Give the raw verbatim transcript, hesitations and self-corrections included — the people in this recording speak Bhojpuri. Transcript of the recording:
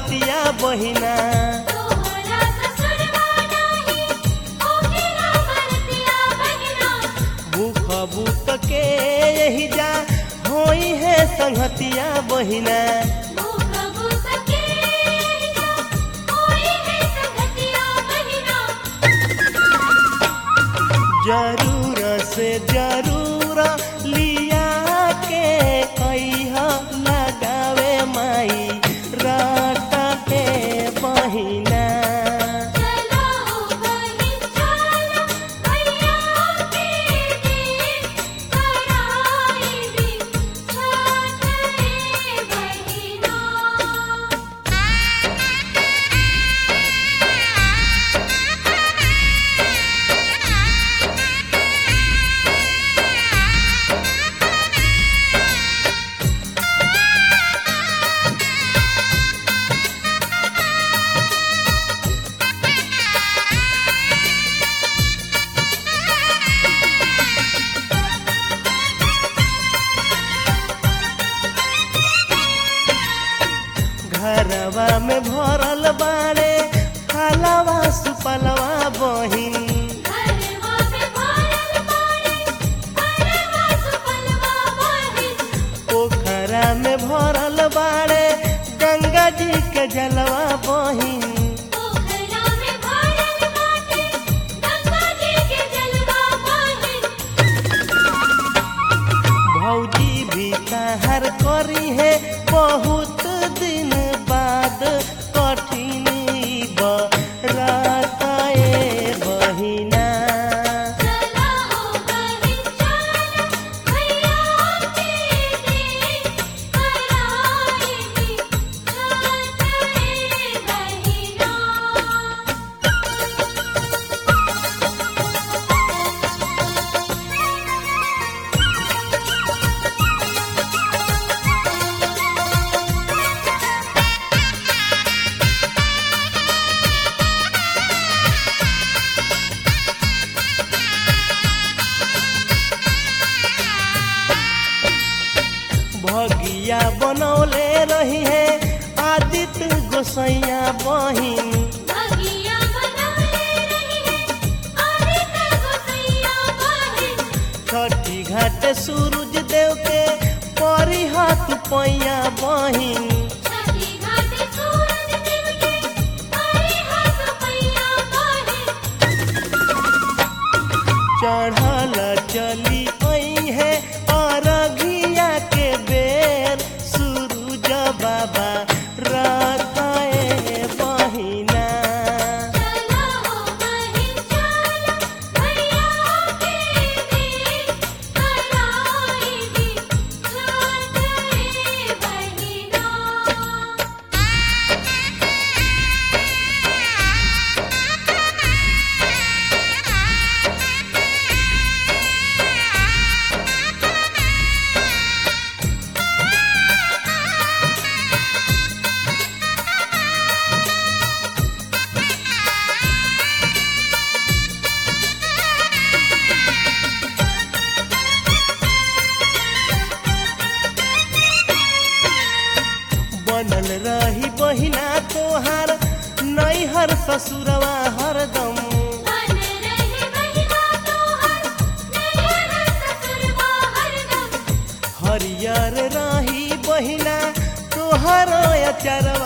संगतिया बहिना भूख भूख के यही जा होई है संगतिया बहिना जरूर से जरूर लिया के कहिया लगावे माई राता के बहिना घरवा में भरल बाड़े हलवा सुपलवा बहिन पोखरा में भरल बाड़े गंगा जी के जलवा बहिन भौजी भी कहर करी है बहुत दिन बाद कठिन बराताए बहिना भगिया बनौले रही है आदित्य गोसैया बहिन छठी घाट सूरज देव के परी हाथ पैया बहिन चढ़ल चली आई है अरघिया के बेर सूरज बाबा राताए बहिना बनल रही बहिना तोहार नैहर ससुरवा हरदम हरियर रही बहिना तोहर अचारवा